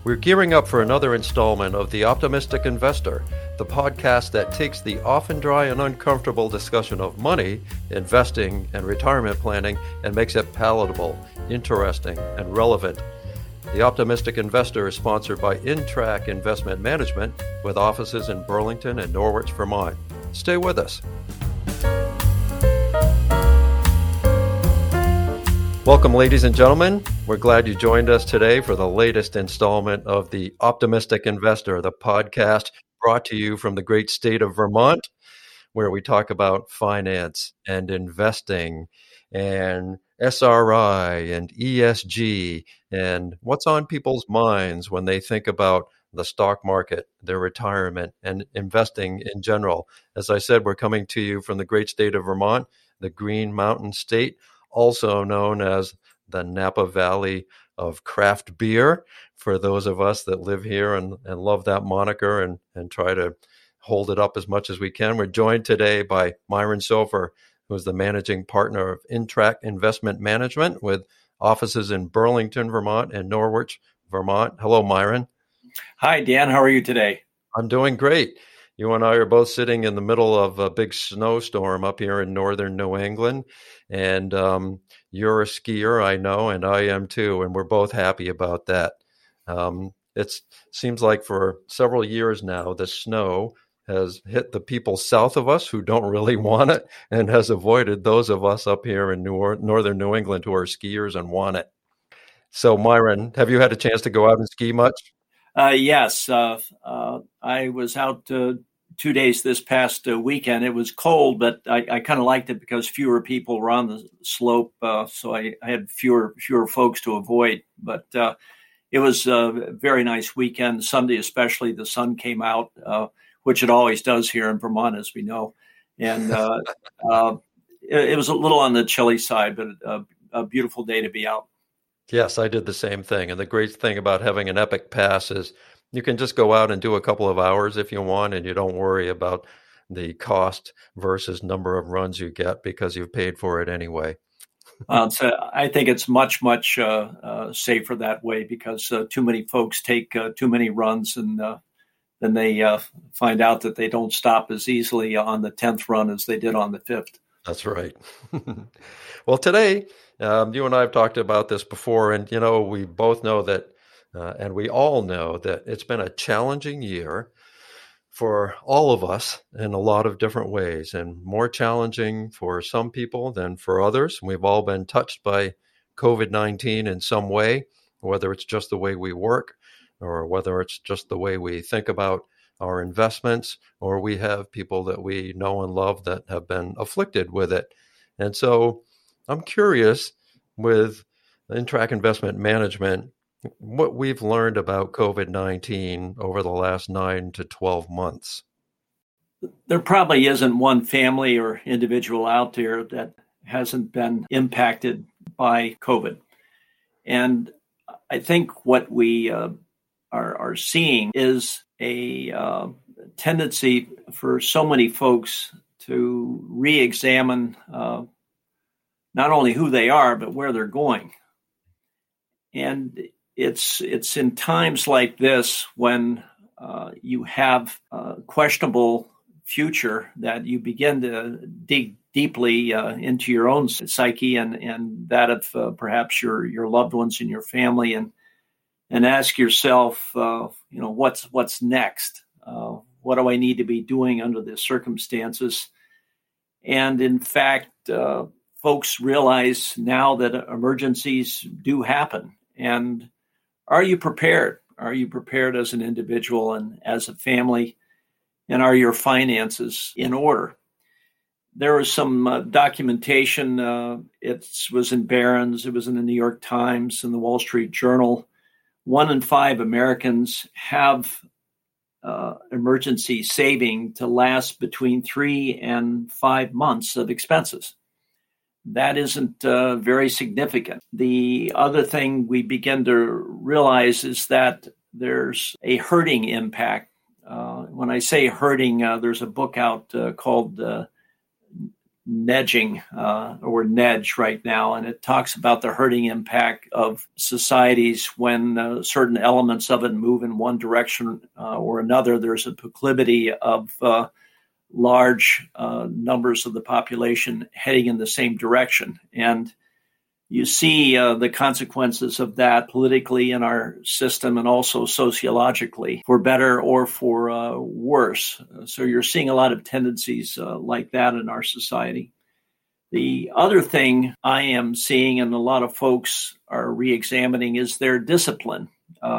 We're gearing up for another installment of The Optimistic Investor, the podcast that takes the often dry and uncomfortable discussion of money, investing, and retirement planning and makes it palatable, interesting, and relevant. The Optimistic Investor is sponsored by InTrack Investment Management with offices in Burlington and Norwich, Vermont. Stay with us. Welcome, ladies and gentlemen. We're glad you joined us today for the latest installment of The Optimistic Investor, the podcast brought to you from the great state of Vermont, where we talk about finance and investing and SRI and ESG and what's on people's minds when they think about the stock market, their retirement, and investing in general. As I said, we're coming to you from the great state of Vermont, the Green Mountain State, also known as the Napa Valley of craft beer, for those of us that live here and love that moniker and try to hold it up as much as we can. We're joined today by Myron Soffer, who is the managing partner of InTrack Investment Management with offices in Burlington, Vermont and Norwich, Vermont. Hello, Myron. Hi, Dan. How are you today? I'm doing great. You and I are both sitting in the middle of a big snowstorm up here in northern New England. And you're a skier, I know, and I am too. And we're both happy about that. It seems like for several years now, the snow has hit the people south of us who don't really want it and has avoided those of us up here in northern New England who are skiers and want it. So, Myron, have you had a chance to go out and ski much? Yes. I was out 2 days this past weekend. It was cold, but I kind of liked it because fewer people were on the slope, so I had fewer folks to avoid. But it was a very nice weekend. Sunday especially, the sun came out, which it always does here in Vermont, as we know. And it was a little on the chilly side, but a beautiful day to be out. Yes, I did the same thing. And the great thing about having an Epic Pass is you can just go out and do a couple of hours if you want, and you don't worry about the cost versus number of runs you get because you've paid for it anyway. So I think it's much safer that way because too many folks take too many runs and then they find out that they don't stop as easily on the 10th run as they did on the 5th. That's right. Well, today, you and I have talked about this before, and, we both know that, and we all know that it's been a challenging year for all of us in a lot of different ways, and more challenging for some people than for others. We've all been touched by COVID-19 in some way, whether it's just the way we work or whether it's just the way we think about our investments, or we have people that we know and love that have been afflicted with it. And so I'm curious with InTrack Investment Management, what we've learned about COVID-19 over the last 9 to 12 months. There probably isn't one family or individual out there that hasn't been impacted by COVID. And I think what we are seeing is a tendency for so many folks to re-examine not only who they are, but where they're going. And it's in times like this when you have a questionable future that you begin to dig deeply into your own psyche and that of perhaps your loved ones in your family and ask yourself, what's next? What do I need to be doing under the circumstances? And in fact, folks realize now that emergencies do happen. And are you prepared? Are you prepared as an individual and as a family? And are your finances in order? There was some documentation. It was in Barron's. It was in the New York Times and the Wall Street Journal. 1 in 5 Americans have emergency saving to last between 3 and 5 months of expenses. That isn't very significant. The other thing we begin to realize is that there's a herding impact. When I say herding, there's a book out called Nedging or Nedge right now, and it talks about the hurting impact of societies when certain elements of it move in one direction or another. There's a proclivity of large numbers of the population heading in the same direction. And you see the consequences of that politically in our system and also sociologically, for better or for worse. So you're seeing a lot of tendencies like that in our society. The other thing I am seeing, and a lot of folks are re-examining, is their discipline.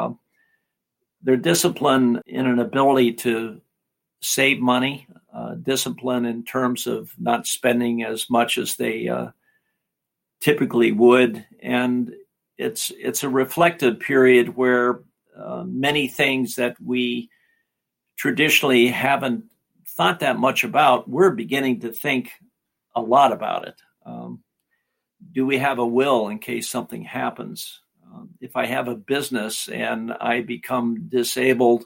Their discipline in an ability to save money, discipline in terms of not spending as much as they typically would. And it's a reflective period where many things that we traditionally haven't thought that much about, we're beginning to think a lot about it. Do we have a will in case something happens? If I have a business and I become disabled,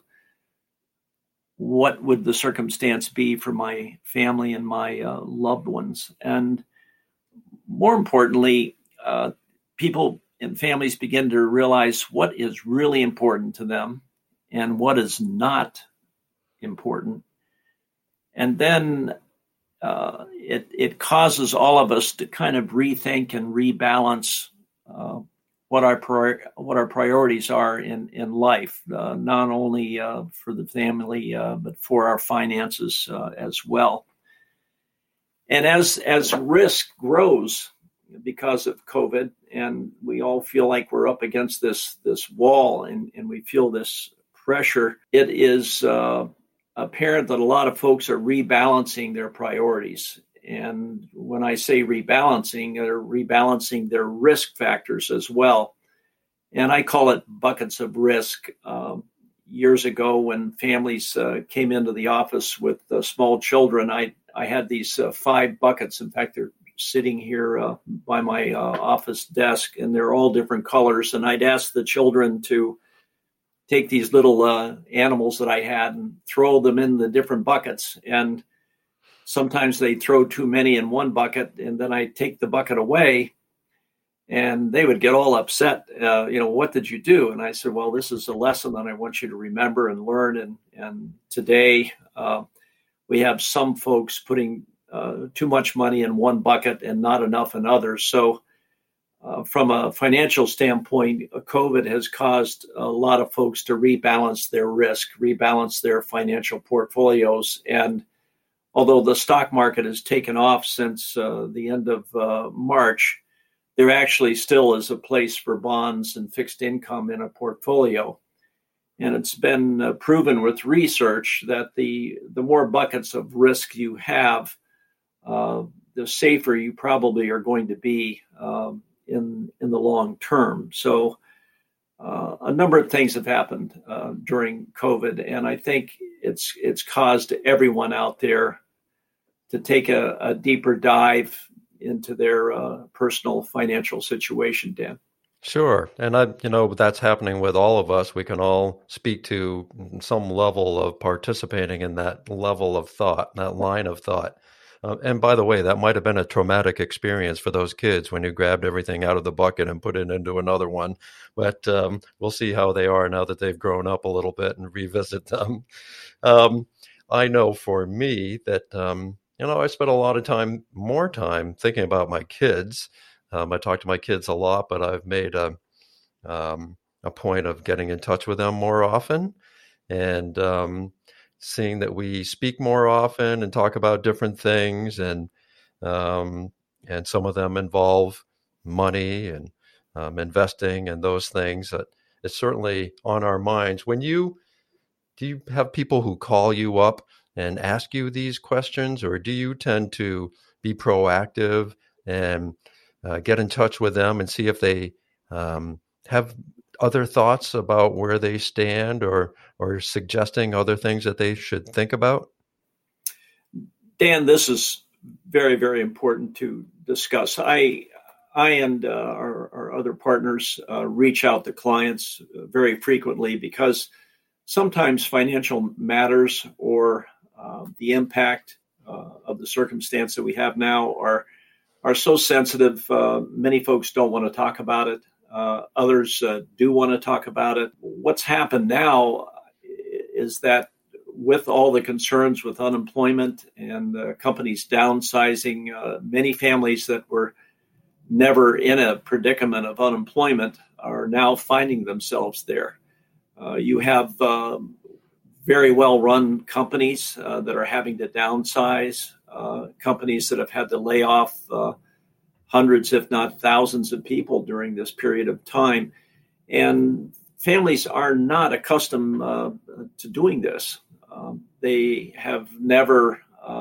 what would the circumstance be for my family and my loved ones? And more importantly, people and families begin to realize what is really important to them and what is not important. And then it causes all of us to kind of rethink and rebalance what our priorities are in life, not only for the family, but for our finances as well. And as risk grows because of COVID, and we all feel like we're up against this wall and we feel this pressure, it is apparent that a lot of folks are rebalancing their priorities. And when I say rebalancing, they're rebalancing their risk factors as well. And I call it buckets of risk. Years ago, when families came into the office with small children, I had these 5 buckets. In fact, they're sitting here by my office desk, and they're all different colors. And I'd ask the children to take these little animals that I had and throw them in the different buckets. And sometimes they throw too many in one bucket, and then I take the bucket away, and they would get all upset. What did you do? And I said, well, this is a lesson that I want you to remember and learn. And today we have some folks putting too much money in one bucket and not enough in others. So from a financial standpoint, COVID has caused a lot of folks to rebalance their risk, rebalance their financial portfolios. And although the stock market has taken off since the end of March, there actually still is a place for bonds and fixed income in a portfolio. And it's been proven with research that the more buckets of risk you have, the safer you probably are going to be in the long term. So a number of things have happened during COVID, and I think it's caused everyone out there to take a deeper dive into their personal financial situation, Dan. Sure. And that's happening with all of us. We can all speak to some level of participating in that level of thought, that line of thought. And by the way, that might have been a traumatic experience for those kids when you grabbed everything out of the bucket and put it into another one. But we'll see how they are now that they've grown up a little bit and revisit them. I know for me that, I spent a lot of more time thinking about my kids. I talk to my kids a lot, but I've made a point of getting in touch with them more often and seeing that we speak more often and talk about different things. And some of them involve money and investing and those things. That it's certainly on our minds. Do you have people who call you up and ask you these questions, or do you tend to be proactive and get in touch with them and see if they have other thoughts about where they stand or suggesting other things that they should think about? Dan, this is very, very important to discuss. I and our other partners reach out to clients very frequently because sometimes financial matters or the impact of the circumstance that we have now are so sensitive. Many folks don't want to talk about it. Others do want to talk about it. What's happened now is that with all the concerns with unemployment and companies downsizing, many families that were never in a predicament of unemployment are now finding themselves there. You have very well-run companies that are having to downsize, companies that have had to lay off hundreds, if not thousands of people during this period of time. And families are not accustomed to doing this. They have never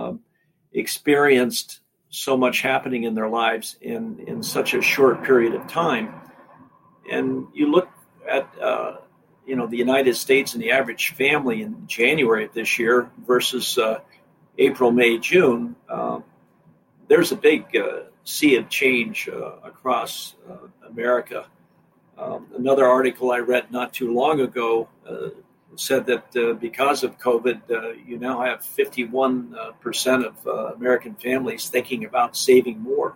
experienced so much happening in their lives in such a short period of time. And you look at the United States and the average family in January of this year versus April, May, June, there's a big sea of change across America. Another article I read not too long ago said that because of COVID, you now have 51% of American families thinking about saving more.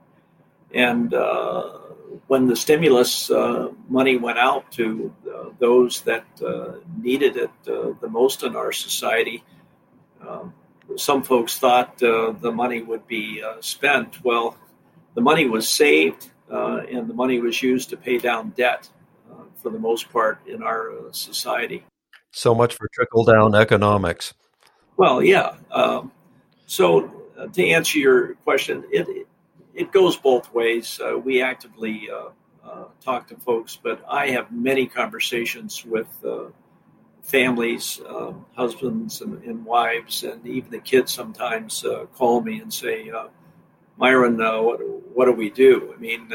And when the stimulus money went out to those that needed it the most in our society, some folks thought the money would be spent. Well, the money was saved and the money was used to pay down debt for the most part in our society. So much for trickle-down economics. Well, yeah. So to answer your question, it goes both ways. We actively talk to folks, but I have many conversations with families, husbands and wives, and even the kids sometimes call me and say, Myron, what do we do? I mean,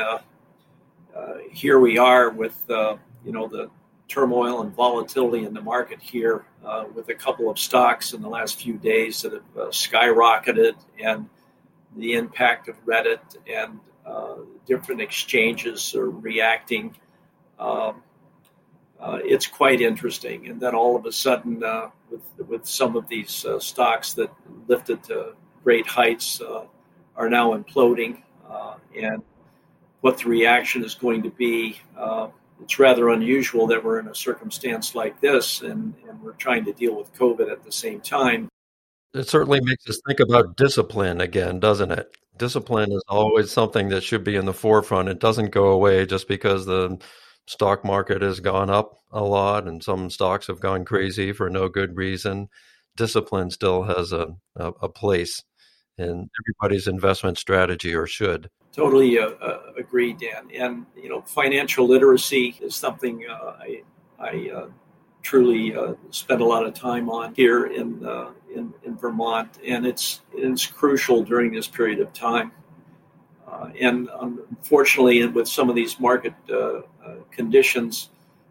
here we are with, the turmoil and volatility in the market here with a couple of stocks in the last few days that have skyrocketed, and the impact of Reddit and different exchanges are reacting. It's quite interesting. And then all of a sudden, with some of these stocks that lifted to great heights are now imploding. And what the reaction is going to be, it's rather unusual that we're in a circumstance like this and we're trying to deal with COVID at the same time. It certainly makes us think about discipline again, doesn't it? Discipline is always something that should be in the forefront. It doesn't go away just because the stock market has gone up a lot and some stocks have gone crazy for no good reason. Discipline still has a place in everybody's investment strategy, or should. Totally agree, Dan. And, financial literacy is something I truly spend a lot of time on here in Vermont, and it's crucial during this period of time. And unfortunately, with some of these market conditions,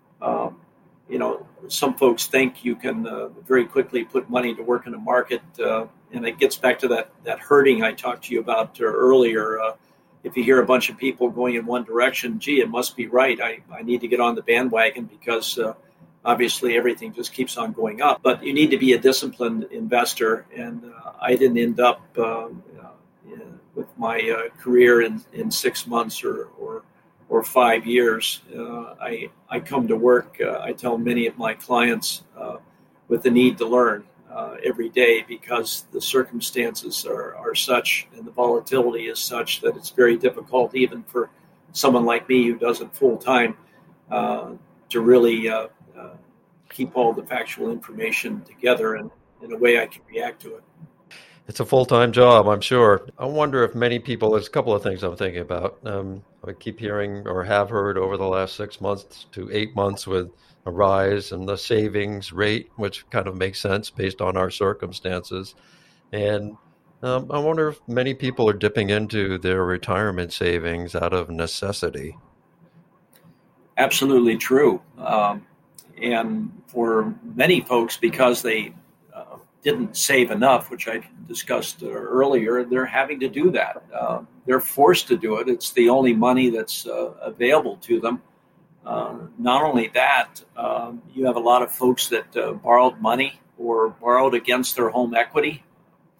some folks think you can very quickly put money to work in a market, and it gets back to that herding I talked to you about earlier. If you hear a bunch of people going in one direction, gee, it must be right. I need to get on the bandwagon because obviously everything just keeps on going up. But you need to be a disciplined investor, and I didn't end up with my career in 6 months or 5 years. I come to work, I tell many of my clients, with the need to learn every day, because the circumstances are such and the volatility is such that it's very difficult even for someone like me who does it full time to really keep all the factual information together in a way I can react to it. It's a full-time job, I'm sure. I wonder if many people, there's a couple of things I'm thinking about. I keep hearing, or have heard over the last 6 months to 8 months, with a rise in the savings rate, which kind of makes sense based on our circumstances. And I wonder if many people are dipping into their retirement savings out of necessity. Absolutely true. And for many folks, because they didn't save enough, which I discussed earlier, they're having to do that. They're forced to do it. It's the only money that's available to them. Not only that, you have a lot of folks that borrowed money or borrowed against their home equity.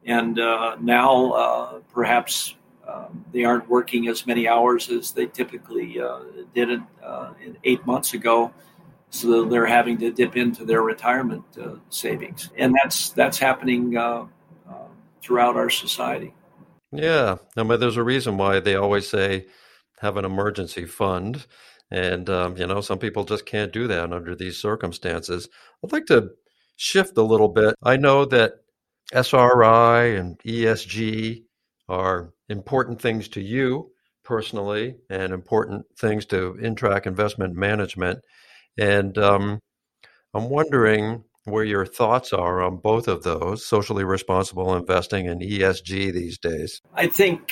And now perhaps they aren't working as many hours as they typically did in 8 months ago. So they're having to dip into their retirement savings. And that's happening throughout our society. Yeah. I mean, there's a reason why they always say have an emergency fund. And, some people just can't do that under these circumstances. I'd like to shift a little bit. I know that SRI and ESG are important things to you personally and important things to Intrac Investment Management. And I'm wondering where your thoughts are on both of those, socially responsible investing and ESG these days. I think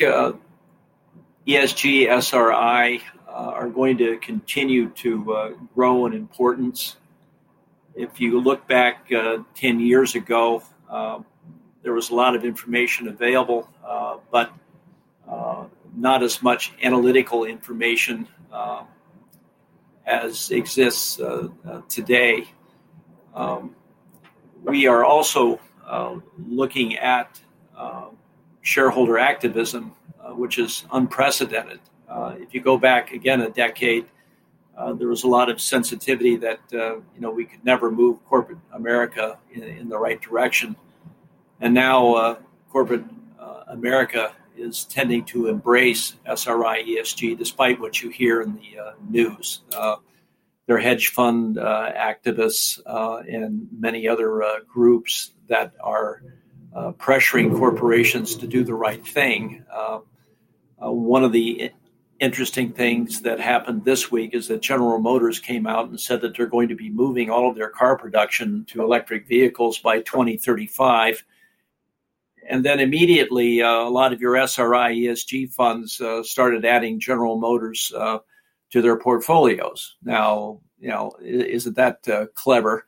ESG, SRI are going to continue to grow in importance. If you look back 10 years ago, there was a lot of information available, but not as much analytical information as exists today. We are also looking at shareholder activism, which is unprecedented. If you go back again a decade, there was a lot of sensitivity that we could never move corporate America in the right direction, and now corporate America is tending to embrace SRI ESG, despite what you hear in the news. There are hedge fund activists and many other groups that are pressuring corporations to do the right thing. One of the interesting things that happened this week is that General Motors came out and said that they're going to be moving all of their car production to electric vehicles by 2035. And then immediately, a lot of your SRI ESG funds started adding General Motors to their portfolios. Now, isn't that clever?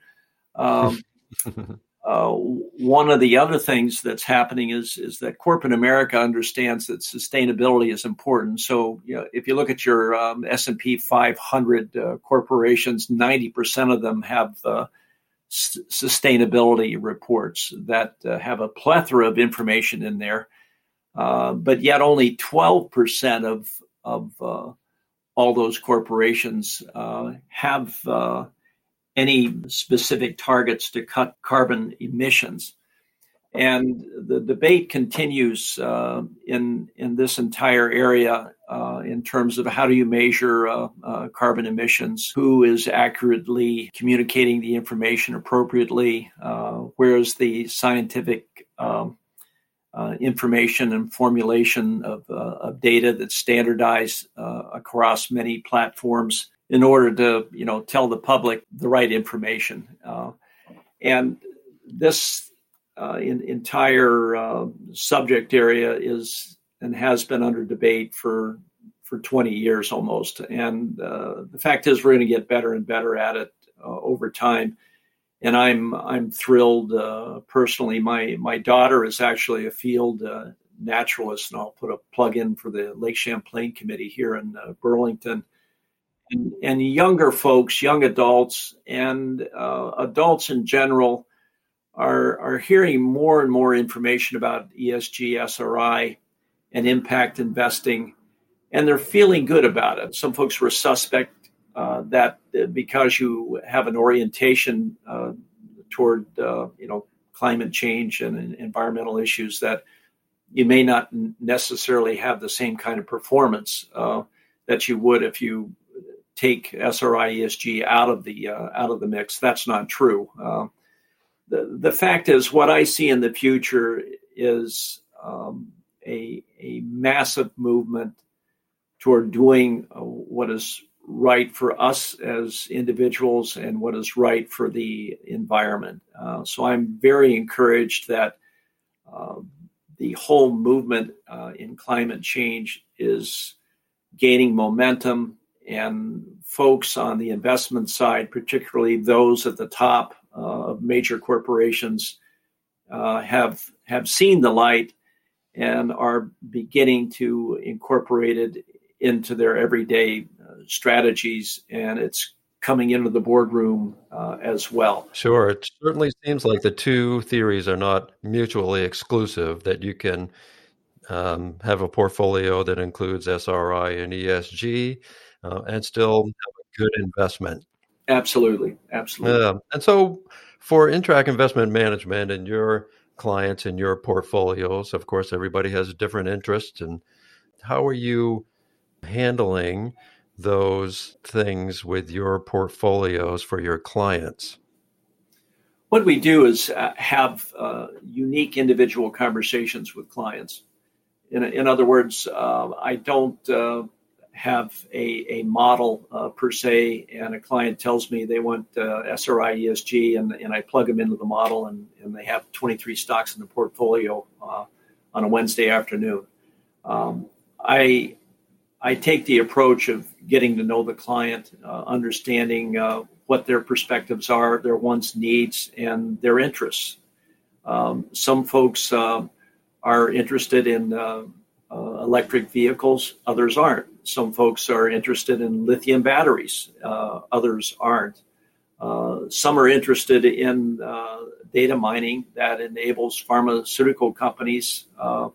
One of the other things that's happening is that corporate America understands that sustainability is important. So, if you look at your S&P 500 corporations, 90% of them have sustainability reports that have a plethora of information in there, but yet only 12% of all those corporations have any specific targets to cut carbon emissions. And the debate continues in this entire area in terms of how do you measure carbon emissions, who is accurately communicating the information appropriately, where is the scientific information and formulation of data that's standardized across many platforms in order to tell the public the right information. And this entire subject area is and has been under debate for 20 years almost. And the fact is, we're going to get better and better at it over time. And I'm thrilled personally. My daughter is actually a field naturalist, and I'll put a plug in for the Lake Champlain Committee here in Burlington. And younger folks, young adults, and adults in general are hearing more and more information about ESG, SRI, and impact investing, and they're feeling good about it. Some folks were suspect that because you have an orientation toward climate change and environmental issues, that you may not necessarily have the same kind of performance that you would if you take SRI ESG out of the mix. That's not true. The fact is, what I see in the future is a massive movement toward doing what is right for us as individuals and what is right for the environment. So I'm very encouraged that the whole movement in climate change is gaining momentum, and folks on the investment side, particularly those at the top of major corporations, have seen the light and are beginning to incorporate it into their everyday strategies. And it's coming into the boardroom as well. Sure. It certainly seems like the two theories are not mutually exclusive, that you can have a portfolio that includes SRI and ESG and still have a good investment. Absolutely. Absolutely. And so for Interact Investment Management and your clients and your portfolios, of course, everybody has different interests. And how are you handling those things with your portfolios for your clients? What we do is have unique individual conversations with clients. In other words, I don't have a model per se, and a client tells me they want SRI ESG, and I plug them into the model, and they have 23 stocks in the portfolio on a Wednesday afternoon. I take the approach of getting to know the client, understanding what their perspectives are, their wants, needs, and their interests. Some folks are interested in electric vehicles, others aren't. Some folks are interested in lithium batteries, others aren't. Some are interested in data mining that enables pharmaceutical companies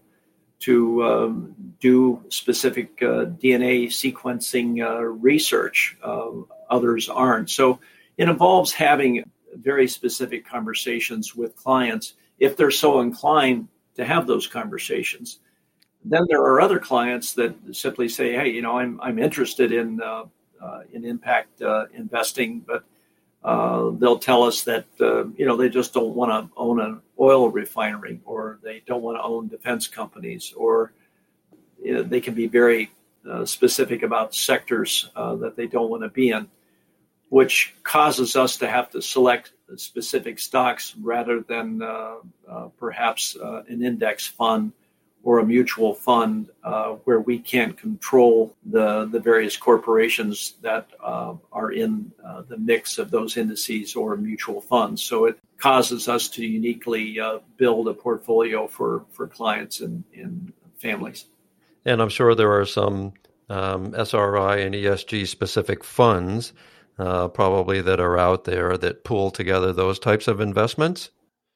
to do specific DNA sequencing research. Others aren't. So it involves having very specific conversations with clients if they're so inclined to have those conversations. Then there are other clients that simply say, "Hey, I'm interested in impact investing," but they'll tell us that they just don't want to own an oil refinery, or they don't want to own defense companies, or they can be very specific about sectors that they don't want to be in, which causes us to have to select specific stocks rather than perhaps an index fund or a mutual fund where we can't control the various corporations that are in the mix of those indices or mutual funds. So it causes us to uniquely build a portfolio for clients and families. And I'm sure there are some SRI and ESG specific funds probably that are out there that pool together those types of investments.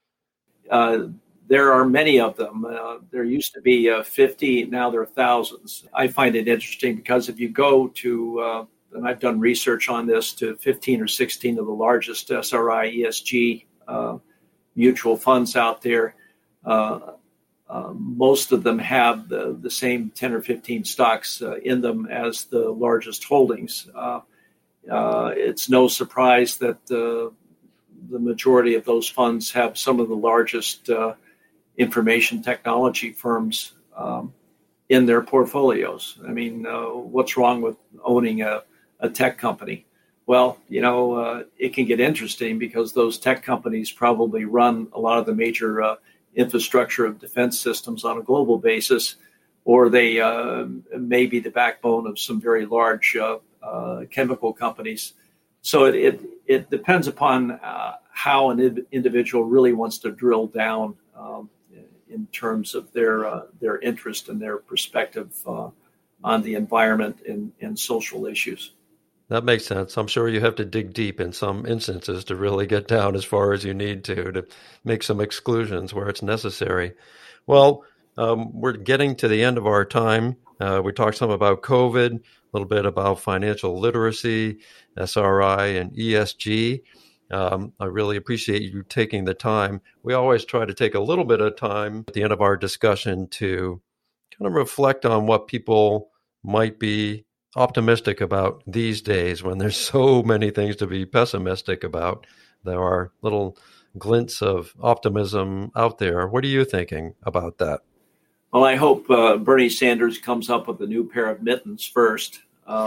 There are many of them. There used to be 50, now there are thousands. I find it interesting because if you go to, and I've done research on this, to 15 or 16 of the largest SRI ESG mutual funds out there, most of them have the same 10 or 15 stocks in them as the largest holdings. It's no surprise that the majority of those funds have some of the largest information technology firms in their portfolios. I mean, what's wrong with owning a tech company? Well, it can get interesting because those tech companies probably run a lot of the major infrastructure of defense systems on a global basis, or they may be the backbone of some very large chemical companies. So it depends upon how an individual really wants to drill down in terms of their interest and their perspective on the environment and social issues. That makes sense. I'm sure you have to dig deep in some instances to really get down as far as you need to make some exclusions where it's necessary. Well, we're getting to the end of our time. We talked some about COVID, a little bit about financial literacy, SRI, and ESG. I really appreciate you taking the time. We always try to take a little bit of time at the end of our discussion to kind of reflect on what people might be optimistic about these days when there's so many things to be pessimistic about. There are little glints of optimism out there. What are you thinking about that? Well, I hope Bernie Sanders comes up with a new pair of mittens first.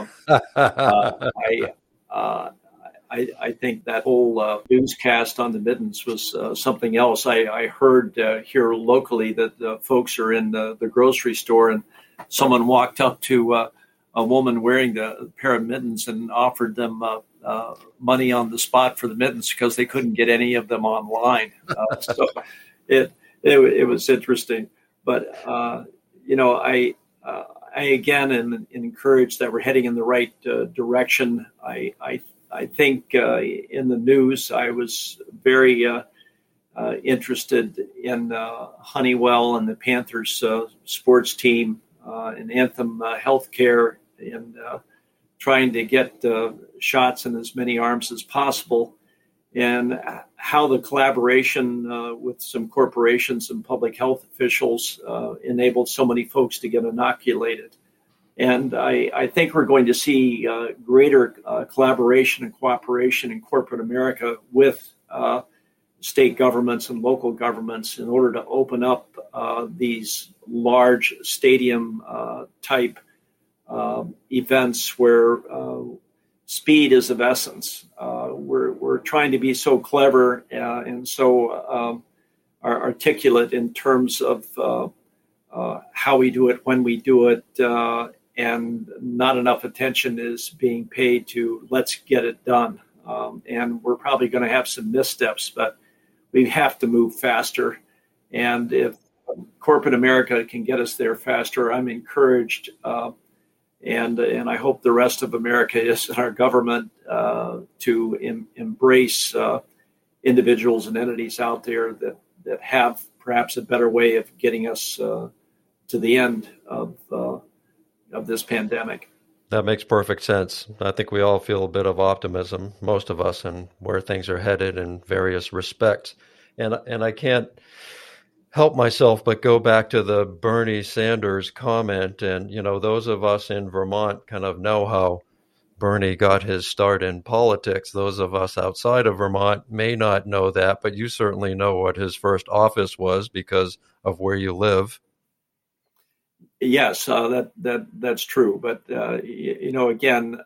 I think that whole newscast on the mittens was something else. I heard here locally that folks are in the grocery store and someone walked up to a woman wearing the pair of mittens and offered them money on the spot for the mittens because they couldn't get any of them online. So it was interesting. But, I again am encouraged that we're heading in the right direction. I I think in the news, I was very interested in Honeywell and the Panthers sports team and Anthem Healthcare and trying to get shots in as many arms as possible, and how the collaboration with some corporations and public health officials enabled so many folks to get inoculated. And I think we're going to see greater collaboration and cooperation in corporate America with state governments and local governments in order to open up these large stadium type events where speed is of essence. We're trying to be so clever and so articulate in terms of how we do it, when we do it, and not enough attention is being paid to let's get it done. And we're probably going to have some missteps, but we have to move faster. And if corporate America can get us there faster, I'm encouraged. And I hope the rest of America is, in our government, to embrace individuals and entities out there that have perhaps a better way of getting us to the end of this pandemic. That makes perfect sense. I think we all feel a bit of optimism, most of us, in where things are headed in various respects. And I can't help myself but go back to the Bernie Sanders comment. And, those of us in Vermont kind of know how Bernie got his start in politics. Those of us outside of Vermont may not know that, but you certainly know what his first office was because of where you live. Yes, that's true. But again,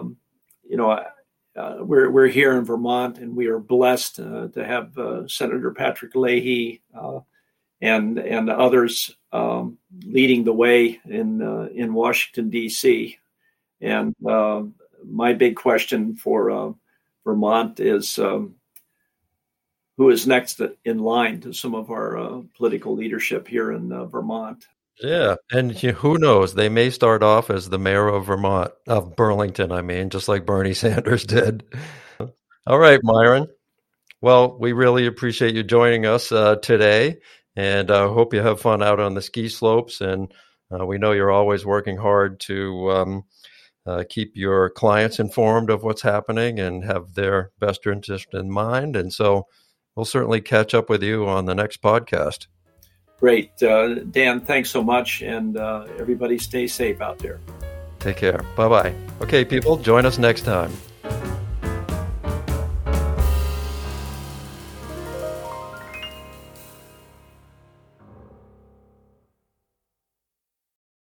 we're here in Vermont, and we are blessed to have Senator Patrick Leahy and others leading the way in Washington D.C. And my big question for Vermont is who is next in line to some of our political leadership here in Vermont. Yeah, and who knows? They may start off as the mayor of Burlington, just like Bernie Sanders did. All right, Myron. Well, we really appreciate you joining us today, and I hope you have fun out on the ski slopes. And we know you're always working hard to keep your clients informed of what's happening and have their best interest in mind. And so we'll certainly catch up with you on the next podcast. Great. Dan, thanks so much. And everybody stay safe out there. Take care. Bye-bye. Okay, people, join us next time.